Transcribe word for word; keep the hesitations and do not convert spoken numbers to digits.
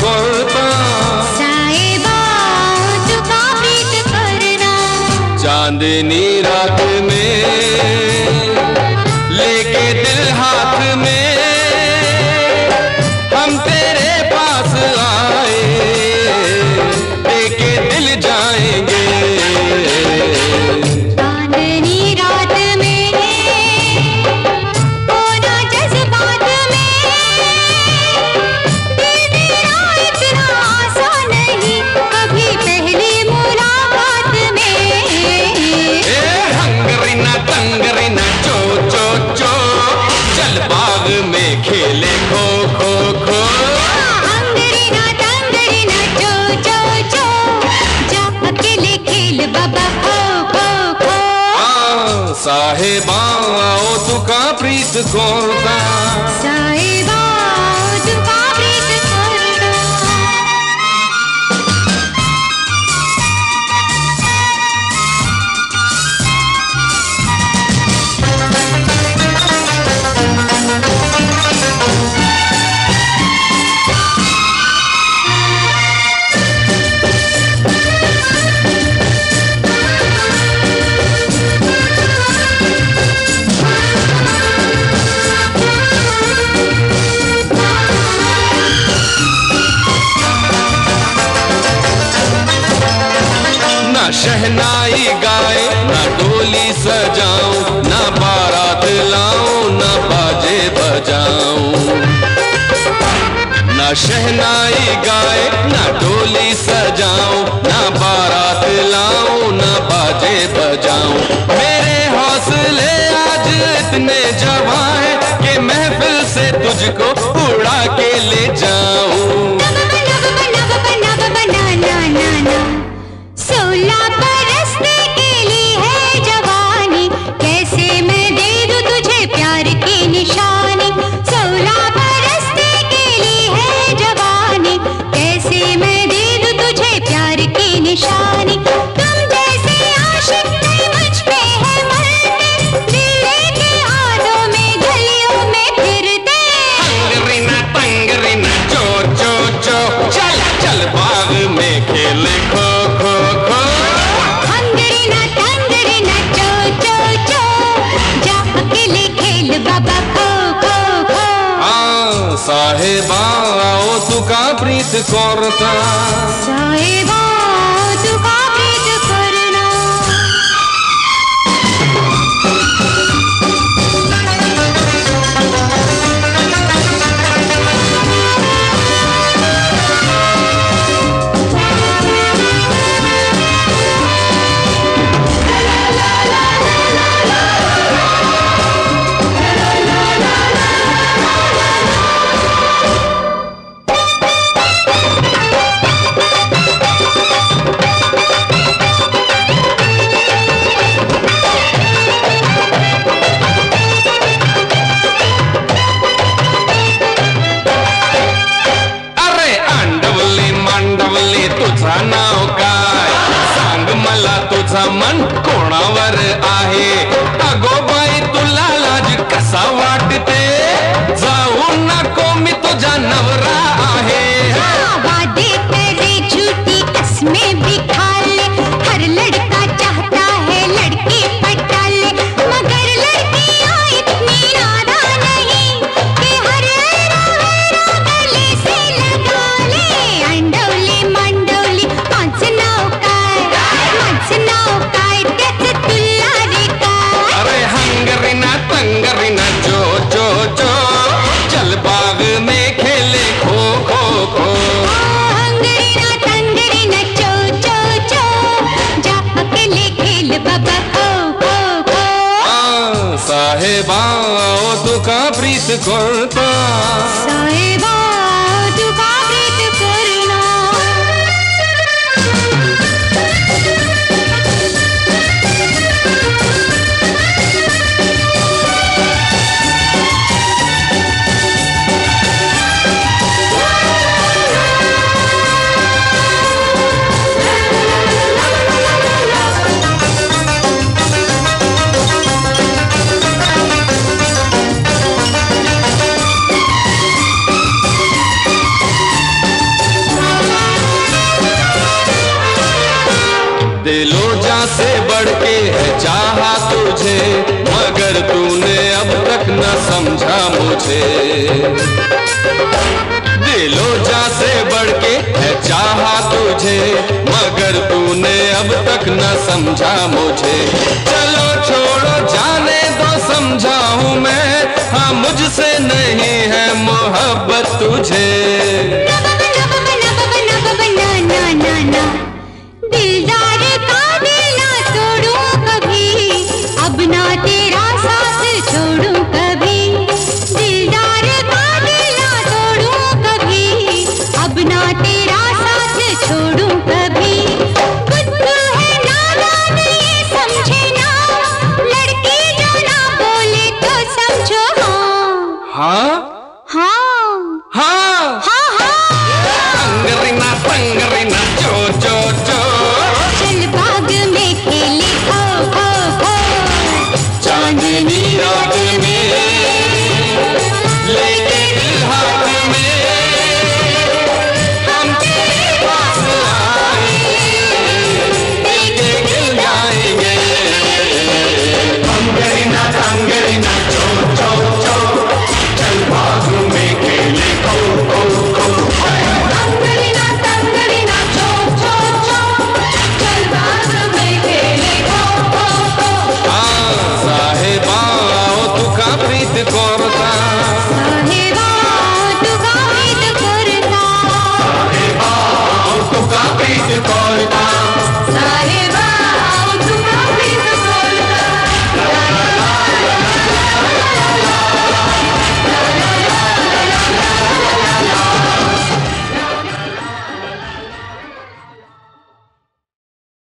करता साहिबा तुका प्रीत करना चांदनी रात में लेके दिल हाथ में हम तेरे पास आए लेके दिल जाएंगे चांदनी रात में होना जज्बात में दिल मेरा इतना आसान नहीं कभी पहली मुलाकात में ए हंगरीना तंगरीना चो चो चो चल बाग में खेले खो खो खो हंगरीना तंगरीना चो चो चो जा अकेले खेल बाबा खो खो खो आ, साहेबा आओ तुका प्रीत करता साहिबा तुका प्रीत करना ना शहनाई गाए ना डोली सजाऊं ना बारात लाऊं ना बाजे बजाऊं ना शहनाई गाए ना डोली सजाऊं ना बारात लाऊं ना बाजे बजाऊं मेरे हौसले आज इतने जवां हैं कि महफिल से तुझको उड़ा के ले जाऊं सोलह बरस के लिए है जवानी कैसे मैं दे दूं तुझे प्यार की निशानी सोलह बरस के लिए है जवानी कैसे मैं दे दूं तुझे प्यार की निशानी तुम जैसे आशिक नहीं मुझ पे है मरते दिल के हाथों में गलियों में फिरते हंगरीना तंगरीना चो चो चो चल चल बाग में खेले खो खो खो हंगरीना तंगरीना चो चो चो जा अकेले खेल बाबा खो खो खो आ साहेबा आओ तुका प्रीत करता साहिबा तुका प्रीत करना अरे अंडवली मांडवली तुझा नाव काय सांग मला तुझा मन कोणावर आहे अगो बाई तुला लाज कसा वाटते जाऊ नको मी तुझा नवरा आहे वादे करे झूठी कसमें भी खा ले हर लड़का चाहता है लड़की पटा ले मगर लड़कियां इतनी नादान नहीं कि हर राह गले से लगा ले अंडवली मंडवली मांस नाव काय मांस नाव काय त्याच तुला रे काय अरे हंगरीना तंगरीना चो चो चो चल बाग में खेले खो खो खो हंगरीना तंगरीना चो चो चो जा अकेले खेल बाबा खो खो खो आ, साहेबा आओ तुका प्रीत करता साहिबा तुका प्रीत करना के है चाहा तुझे, मगर तूने अब तक न समझा मुझे। दिलो जा से बढ़ के है चाहा तुझे, मगर तूने अब तक न समझा मुझे। चलो छोड़ो जाने दो समझाऊं मैं, हाँ मुझसे नहीं है मोहब्बत तुझे। दिलदार का दिल ना तोड़ूं कभी, अब ना तेरा साथ छोड़ूं कभी। दिलदार का दिल ना तोड़ूं कभी, अब ना तेरा साथ छोड़ूं कभी। बुद्धू है नादान ये समझे ना, लड़की जो ना बोले तो समझो हाँ। हाँ